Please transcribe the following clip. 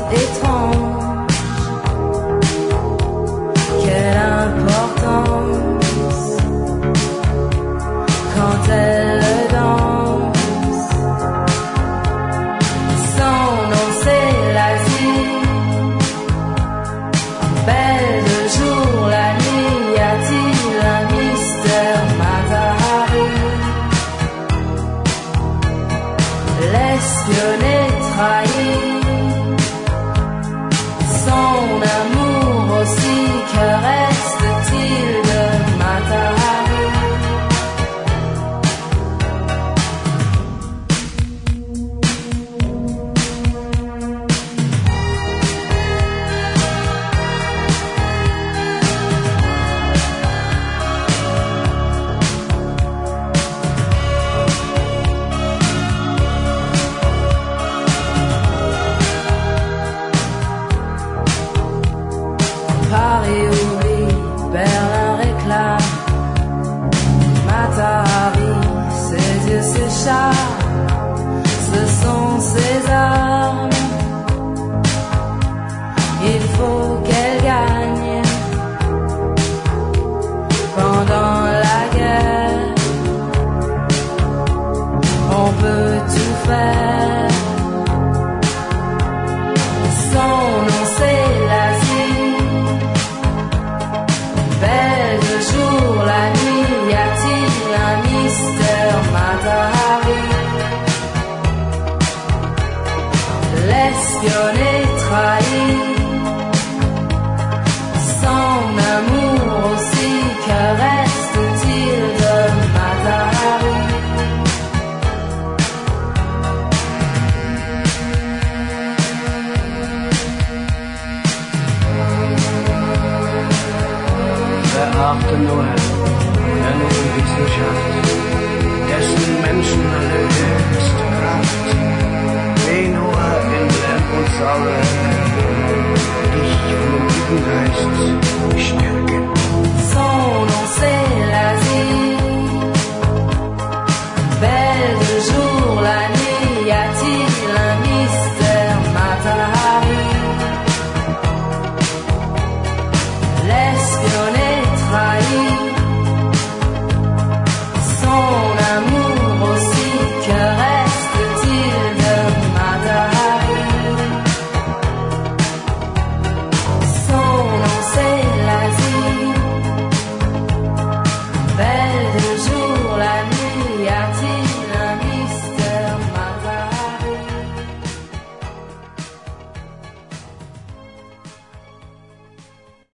étrange. Quelle importance quand elle danse. Son nom c'est l'Asie. Belle de jour, la nuit, y a-t-il un mystère? Matahari, l'espionner, trahi. Son amour aussi, que reste-t-il de Matahari? Paris oublie, Berlin réclame. Matahari, ses yeux s'échappent, ce sont ses armes. Il faut qu'elle gagne pendant la guerre. On peut tout faire. Son nom c'est l'Asie. Belle de jour, la nuit, y a-t-il un mystère? Matahari, l'espionner, trahi. Son amour aussi, que reste-t-il de Matahari? Beachte Noah, der nur Wissenschaft, dessen Menschen alle höchste Kraft. Weh Noah in Lärm und Sauer, dich vom Geist stärken. Son nom c'est l'Asie. Belle de jour, la nuit, y a-t-il un mystère? Matahari, l'espionner, trahi. Son amour aussi, que reste-t-il de Matahari? Son nom c'est l'Asie. Belle de jour, la nuit, y a-t-il